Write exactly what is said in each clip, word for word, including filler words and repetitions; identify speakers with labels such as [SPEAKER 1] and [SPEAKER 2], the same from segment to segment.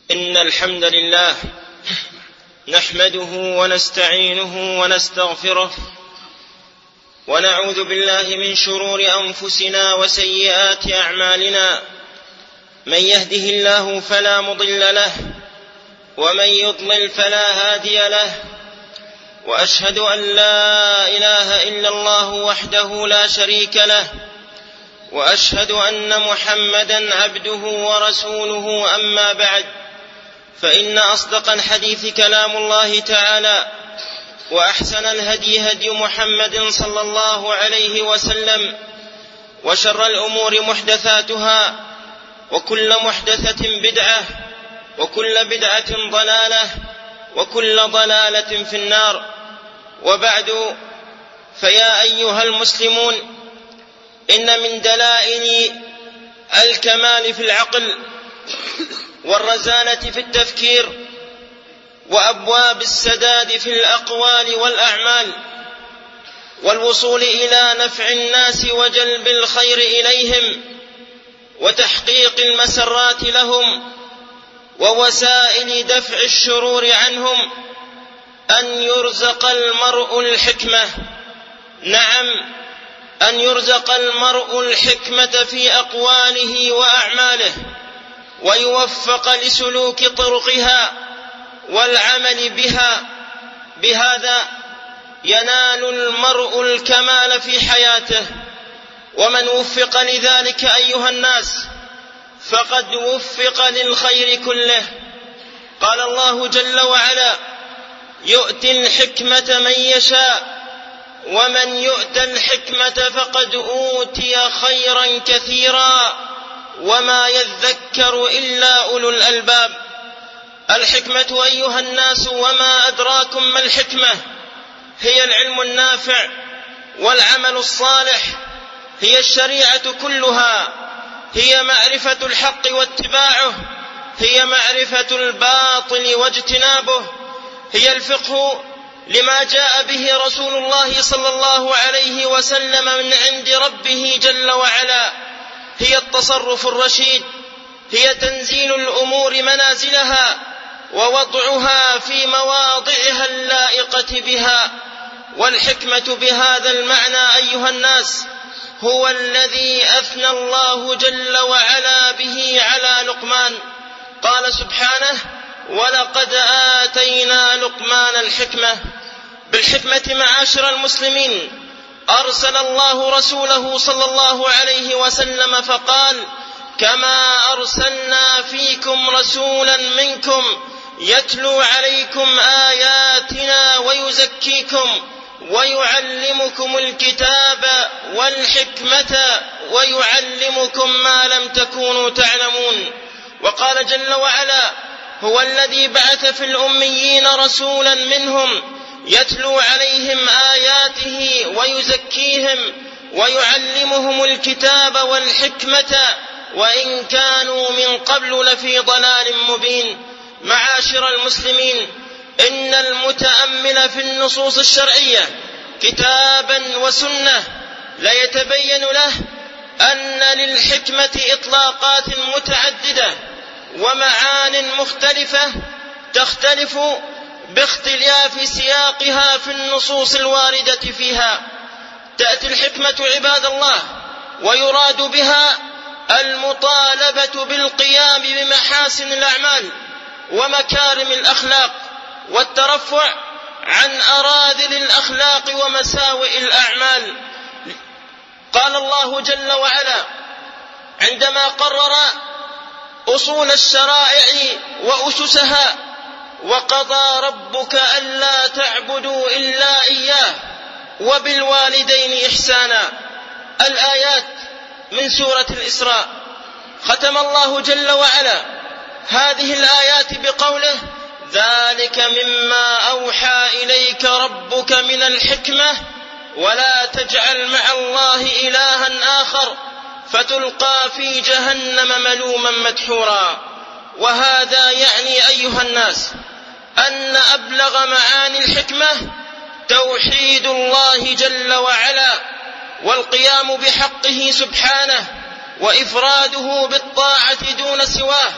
[SPEAKER 1] إن الحمد لله نحمده ونستعينه ونستغفره ونعوذ بالله من شرور أنفسنا وسيئات أعمالنا. من يهده الله فلا مضل له ومن يضلل فلا هادي له، وأشهد أن لا إله إلا الله وحده لا شريك له، وأشهد أن محمدًا عبده ورسوله. أما بعد، فإن أصدق الحديث كلام الله تعالى، وأحسن الهدي هدي محمد صلى الله عليه وسلم، وشر الأمور محدثاتها، وكل محدثة بدعة، وكل بدعة ضلالة، وكل ضلالة في النار. وبعد، فيا أيها المسلمون، إن من دلائل الكمال في العقل والرزانة في التفكير وأبواب السداد في الأقوال والأعمال والوصول إلى نفع الناس وجلب الخير إليهم وتحقيق المسرات لهم ووسائل دفع الشرور عنهم أن يرزق المرء الحكمة. نعم، أن يرزق المرء الحكمة في أقواله وأعماله، ويوفق لسلوك طرقها والعمل بها. بهذا ينال المرء الكمال في حياته. ومن وفق لذلك أيها الناس فقد وفق للخير كله. قال الله جل وعلا: يؤتي الحكمة من يشاء ومن يؤت الحكمة فقد أوتي خيرا كثيرا وما يذكر إلا أولو الألباب. الحكمة أيها الناس، وما أدراكم ما الحكمة، هي العلم النافع والعمل الصالح، هي الشريعة كلها، هي معرفة الحق واتباعه، هي معرفة الباطل واجتنابه، هي الفقه لما جاء به رسول الله صلى الله عليه وسلم من عند ربه جل وعلا، هي التصرف الرشيد، هي تنزيل الأمور منازلها ووضعها في مواضعها اللائقة بها. والحكمة بهذا المعنى أيها الناس هو الذي أثنى الله جل وعلا به على لقمان. قال سبحانه: ولقد آتينا لقمان الحكمة. بالحكمة معاشر المسلمين أرسل الله رسوله صلى الله عليه وسلم فقال: كما أرسلنا فيكم رسولا منكم يتلو عليكم آياتنا ويزكيكم ويعلمكم الكتاب والحكمة ويعلمكم ما لم تكونوا تعلمون. وقال جل وعلا: هو الذي بعث في الأميين رسولا منهم يتلو عليهم آياته ويزكيهم ويعلمهم الكتاب والحكمة وإن كانوا من قبل لفي ضلال مبين. معاشر المسلمين، إن المتأمل في النصوص الشرعية كتابا وسنة ليتبين له أن للحكمة إطلاقات متعددة ومعان مختلفة تختلف باختلاف سياقها في النصوص الواردة فيها. تأتي الحكمة عباد الله ويراد بها المطالبة بالقيام بمحاسن الأعمال ومكارم الأخلاق والترفع عن أراذل الأخلاق ومساوئ الأعمال. قال الله جل وعلا عندما قرر أصول الشرائع وأسسها: وقضى ربك ألا تعبدوا إلا إياه وبالوالدين إحسانا. الآيات من سورة الإسراء. ختم الله جل وعلا هذه الآيات بقوله: ذلك مما أوحى إليك ربك من الحكمة ولا تجعل مع الله إلها آخر فتلقى في جهنم ملوما مدحورا. وهذا يعني أيها الناس أن أبلغ معاني الحكمة توحيد الله جل وعلا والقيام بحقه سبحانه وإفراده بالطاعة دون سواه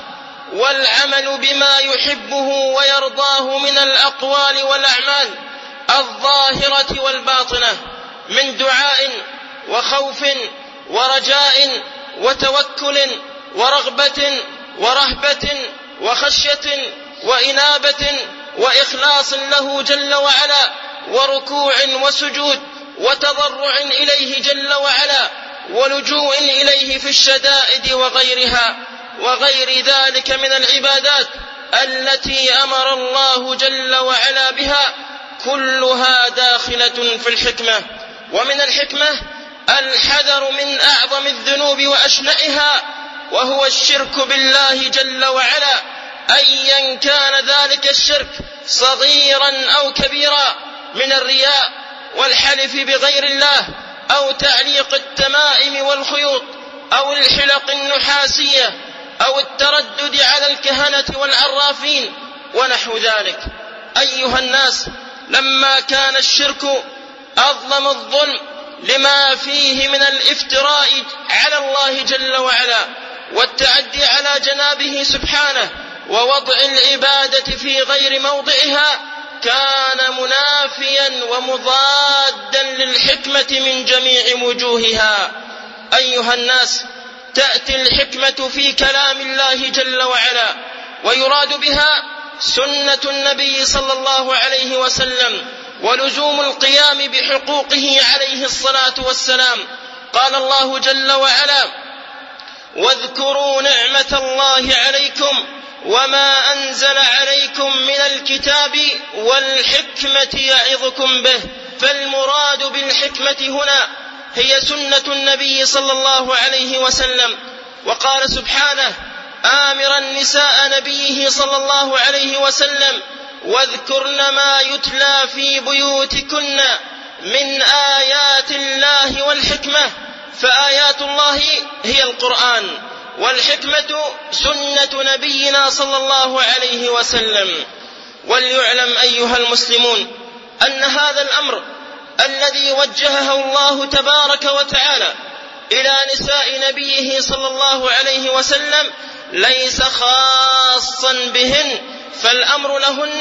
[SPEAKER 1] والعمل بما يحبه ويرضاه من الأقوال والأعمال الظاهرة والباطنة من دعاء وخوف ورجاء وتوكل ورغبة ورهبة وخشية وإنابة وإخلاص له جل وعلا وركوع وسجود وتضرع إليه جل وعلا ولجوء إليه في الشدائد وغيرها وغير ذلك من العبادات التي أمر الله جل وعلا بها، كلها داخلة في الحكمة. ومن الحكمة الحذر من أعظم الذنوب وأشنعها، وهو الشرك بالله جل وعلا، أيا كان ذلك الشرك صغيرا أو كبيرا، من الرياء والحلف بغير الله، أو تعليق التمائم والخيوط، أو الحلق النحاسية، أو التردد على الكهنة والعرافين ونحو ذلك. أيها الناس، لما كان الشرك أظلم الظلم لما فيه من الافتراء على الله جل وعلا والتعدي على جنابه سبحانه ووضع العبادة في غير موضعها، كان منافيا ومضادا للحكمة من جميع وجوهها. أيها الناس، تأتي الحكمة في كلام الله جل وعلا ويراد بها سنة النبي صلى الله عليه وسلم ولزوم القيام بحقوقه عليه الصلاة والسلام. قال الله جل وعلا: واذكروا نعمة الله عليكم وما أنزل عليكم من الكتاب والحكمة يعظكم به. فالمراد بالحكمة هنا هي سنة النبي صلى الله عليه وسلم. وقال سبحانه آمرا نساء نبيه صلى الله عليه وسلم: واذكرن ما يتلى في بيوتكن من آيات الله والحكمة. فآيات الله هي القرآن، والحكمة سنة نبينا صلى الله عليه وسلم. وليعلم أيها المسلمون أن هذا الأمر الذي وجهه الله تبارك وتعالى إلى نساء نبيه صلى الله عليه وسلم ليس خاصا بهن، فالأمر لهن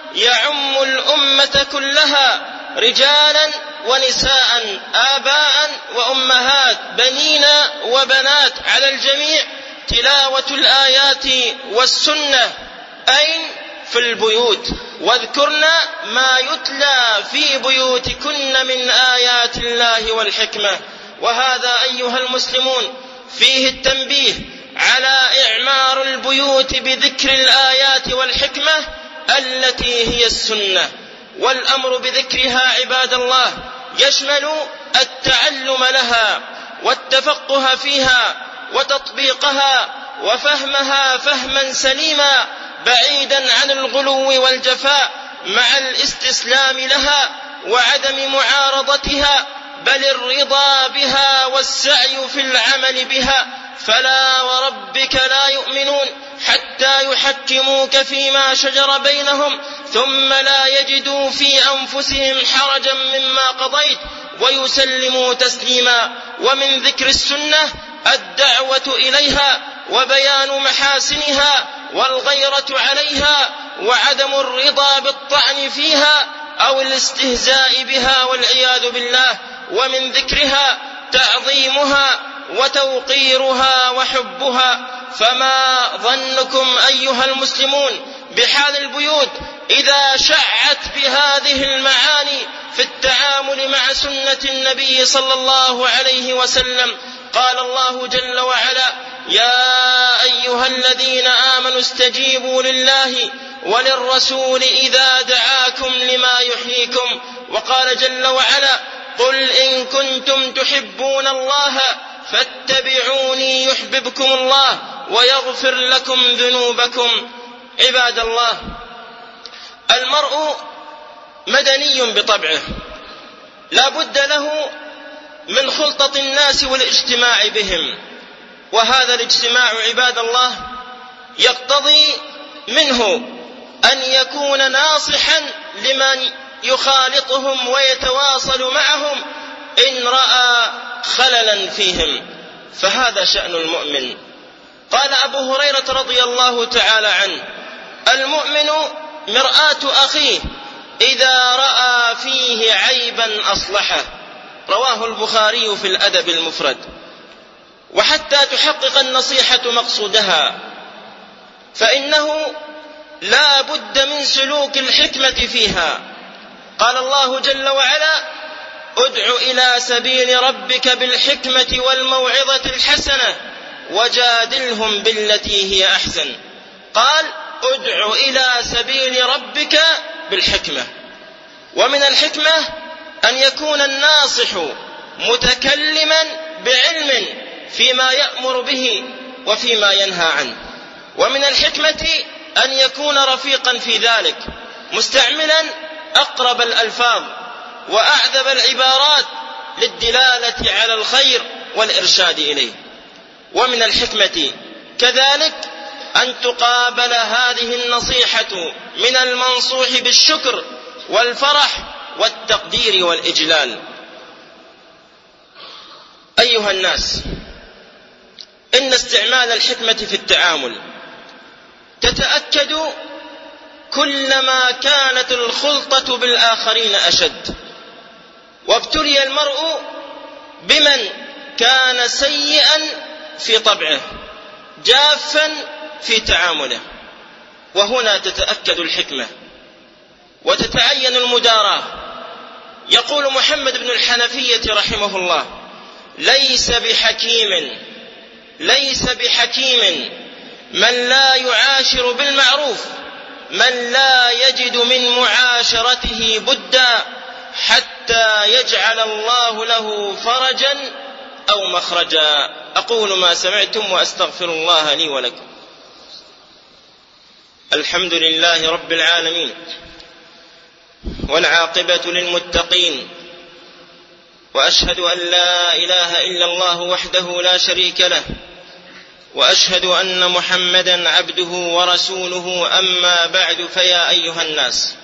[SPEAKER 1] يعم الأمة كلها، رجالا ونساء، آباء وأمهات، بنين وبنات، على الجميع تلاوة الآيات والسنة. أين؟ في البيوت. واذكرن ما يتلى في بيوتكن من آيات الله والحكمة. وهذا أيها المسلمون فيه التنبيه على إعمار البيوت بذكر الآيات والحكمة التي هي السنة. والأمر بذكرها عباد الله يشمل التعلم لها والتفقه فيها وتطبيقها وفهمها فهما سليما بعيدا عن الغلو والجفاء، مع الاستسلام لها وعدم معارضتها، بل الرضا بها والسعي في العمل بها. فلا وربك لا يؤمنون حتى يحكموك فيما شجر بينهم ثم لا يجدوا في أنفسهم حرجا مما قضيت ويسلموا تسليما. ومن ذكر السنة الدعوة إليها وبيان محاسنها والغيرة عليها وعدم الرضا بالطعن فيها أو الاستهزاء بها والعياذ بالله. ومن ذكرها تعظيمها وتوقيرها وحبها. فما ظنكم أيها المسلمون بحال البيوت إذا شعت بهذه المعاني في التعامل مع سنة النبي صلى الله عليه وسلم؟ قال الله جل وعلا: يا أيها الذين آمنوا استجيبوا لله وللرسول إذا دعاكم لما يحييكم. وقال جل وعلا: قل إن كنتم تحبون الله فاتبعوني يحببكم الله ويغفر لكم ذنوبكم. عباد الله، المرء مدني بطبعه، لا بد له من خلطة الناس والاجتماع بهم، وهذا الاجتماع عباد الله يقتضي منه أن يكون ناصحا لمن يخالطهم ويتواصل معهم إن رأى خللا فيهم، فهذا شأن المؤمن. قال أبو هريرة رضي الله تعالى عنه: المؤمن مرآة أخيه إذا رأى فيه عيبا أصلحه. رواه البخاري في الأدب المفرد. وحتى تحقق النصيحة مقصودها فإنه لا بد من سلوك الحكمة فيها. قال الله جل وعلا: ادع إلى سبيل ربك بالحكمة والموعظة الحسنة وجادلهم بالتي هي أحسن. قال: ادع إلى سبيل ربك بالحكمة. ومن الحكمة أن يكون الناصح متكلما بعلم فيما يأمر به وفيما ينهى عنه. ومن الحكمة أن يكون رفيقا في ذلك، مستعملا أقرب الألفاظ وأعذب العبارات للدلالة على الخير والإرشاد إليه. ومن الحكمة كذلك أن تقابل هذه النصيحة من المنصوح بالشكر والفرح والتقدير والإجلال. أيها الناس، إن استعمال الحكمة في التعامل تتأكد كلما كانت الخلطة بالآخرين أشد، وابتلي المرء بمن كان سيئا في طبعه جافا في تعامله، وهنا تتأكد الحكمة وتتعين المداراة. يقول محمد بن الحنفية رحمه الله: ليس بحكيم ليس بحكيم من لا يعاشر بالمعروف من لا يجد من معاشرته بدا حتى يجعل الله له فرجا أو مخرجا. أقول ما سمعتم وأستغفر الله لي ولكم. الحمد لله رب العالمين، والعاقبة للمتقين، وأشهد أن لا إله إلا الله وحده لا شريك له، وأشهد أن محمدا عبده ورسوله. أما بعد، فيا أيها الناس،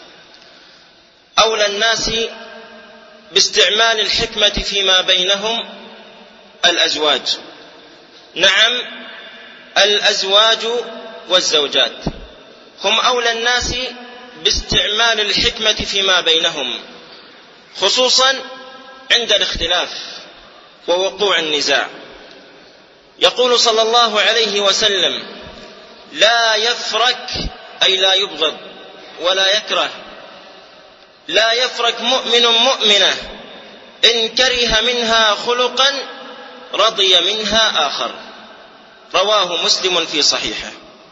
[SPEAKER 1] أولى الناس باستعمال الحكمة فيما بينهم الأزواج. نعم، الأزواج والزوجات هم أولى الناس باستعمال الحكمة فيما بينهم، خصوصا عند الاختلاف ووقوع النزاع. يقول صلى الله عليه وسلم: لا يفرك، أي لا يبغض ولا يكره، لا يفرك مؤمن مؤمنة إن كره منها خلقا رضي منها آخر. رواه مسلم في صحيحه.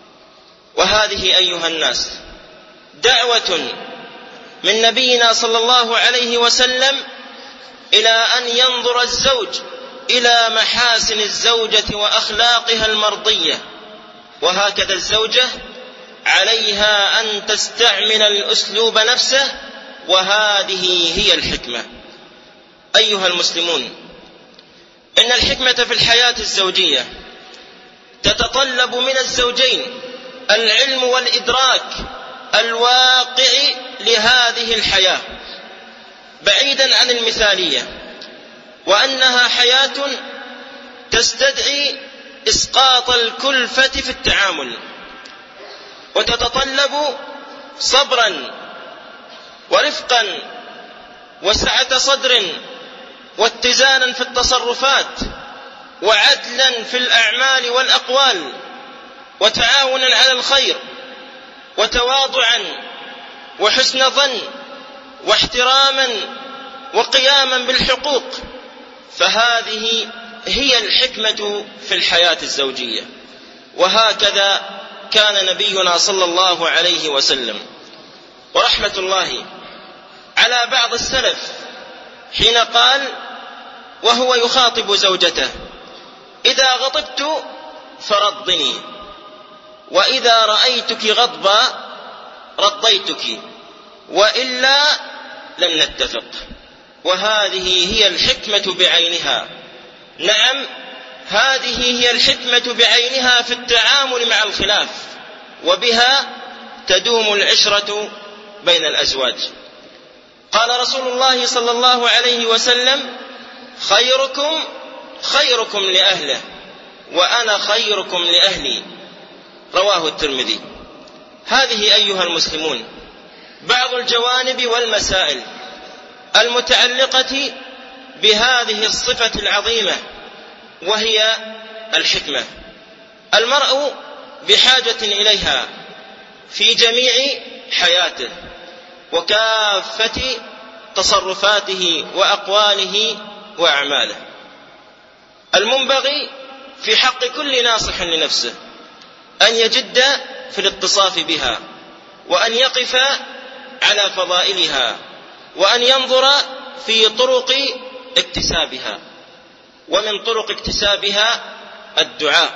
[SPEAKER 1] وهذه أيها الناس دعوة من نبينا صلى الله عليه وسلم إلى أن ينظر الزوج إلى محاسن الزوجة وأخلاقها المرضية، وهكذا الزوجة عليها أن تستعمل الأسلوب نفسه، وهذه هي الحكمة. أيها المسلمون، إن الحكمة في الحياة الزوجية تتطلب من الزوجين العلم والإدراك الواقع لهذه الحياة بعيدا عن المثالية، وأنها حياة تستدعي إسقاط الكلفة في التعامل، وتتطلب صبرا ورفقا وسعة صدر واتزانا في التصرفات وعدلا في الأعمال والأقوال وتعاونا على الخير وتواضعا وحسن ظن واحتراما وقياما بالحقوق. فهذه هي الحكمة في الحياة الزوجية، وهكذا كان نبينا صلى الله عليه وسلم. ورحمة الله على بعض السلف حين قال وهو يخاطب زوجته: إذا غضبت فرضني، وإذا رأيتك غضبا رضيتك، وإلا لن نتفق. وهذه هي الحكمة بعينها. نعم، هذه هي الحكمة بعينها في التعامل مع الخلاف، وبها تدوم العشرة بين الأزواج. قال رسول الله صلى الله عليه وسلم: خيركم خيركم لأهله، وأنا خيركم لأهلي، رواه الترمذي. هذه أيها المسلمون بعض الجوانب والمسائل المتعلقة بهذه الصفة العظيمة، وهي الحكمة. المرء بحاجة إليها في جميع حياته وكافة تصرفاته وأقواله وأعماله. المنبغي في حق كل ناصح لنفسه أن يجد في الاتصاف بها، وأن يقف على فضائلها، وأن ينظر في طرق اكتسابها. ومن طرق اكتسابها الدعاء،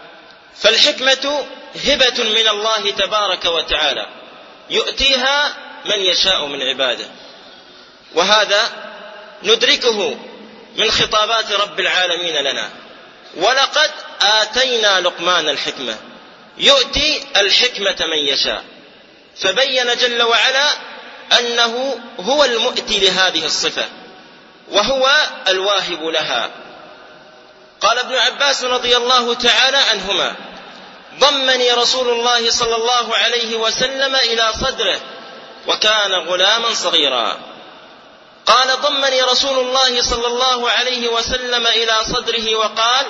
[SPEAKER 1] فالحكمة هبة من الله تبارك وتعالى يؤتيها من يشاء من عباده، وهذا ندركه من خطابات رب العالمين لنا. ولقد آتينا لقمان الحكمة يؤتي الحكمة من يشاء، فبين جل وعلا أنه هو المؤتي لهذه الصفة وهو الواهب لها. قال ابن عباس رضي الله تعالى عنهما: ضمني رسول الله صلى الله عليه وسلم إلى صدره وكان غلاما صغيرا. قال: ضمني رسول الله صلى الله عليه وسلم إلى صدره وقال: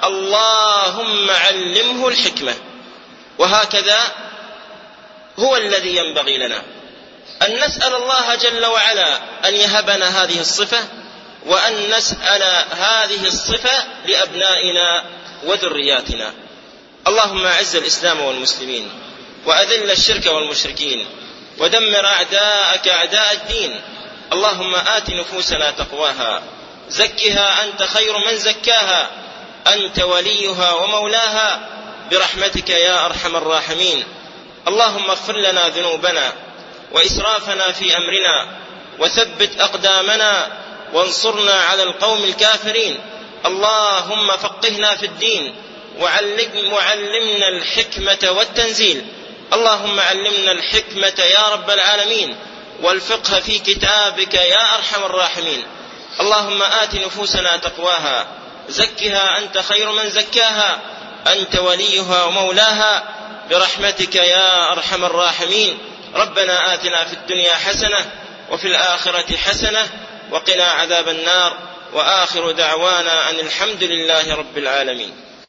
[SPEAKER 1] اللهم علمه الحكمة. وهكذا هو الذي ينبغي لنا أن نسأل الله جل وعلا أن يهبنا هذه الصفة، وأن نسأل هذه الصفة لأبنائنا وذرياتنا. اللهم أعز الإسلام والمسلمين، وأذل الشرك والمشركين، ودمر أعداءك أعداء الدين. اللهم آت نفوسنا تقواها، زكها أنت خير من زكاها، أنت وليها ومولاها، برحمتك يا أرحم الراحمين. اللهم اغفر لنا ذنوبنا وإسرافنا في أمرنا، وثبت أقدامنا، وانصرنا على القوم الكافرين. اللهم فقهنا في الدين، وعلمنا الحكمة والتنزيل. اللهم علمنا الحكمة يا رب العالمين، والفقه في كتابك يا أرحم الراحمين. اللهم آت نفوسنا تقواها، زكها أنت خير من زكاها، أنت وليها ومولاها، برحمتك يا أرحم الراحمين. ربنا آتنا في الدنيا حسنة وفي الآخرة حسنة وقنا عذاب النار، وآخر دعوانا أن الحمد لله رب العالمين.